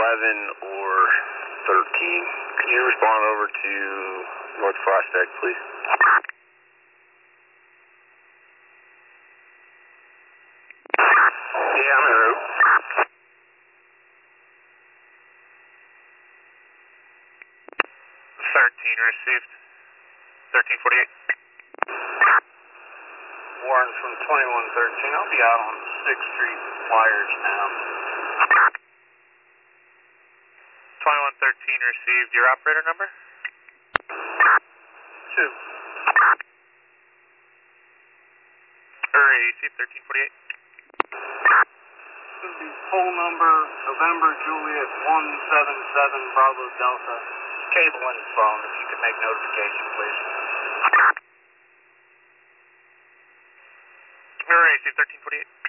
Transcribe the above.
or 13. Could you respond over to North Flash Deck, please? Yeah, I'm en route. 13 received. 1348. Warren from 2113. I'll be out on 6th Street wires now. 2113 received. Your operator number? 2. Received 1348. This is the full number, November Juliet 177 Bravo Delta. Cable and phone, if you could make notification, please. Received 1348.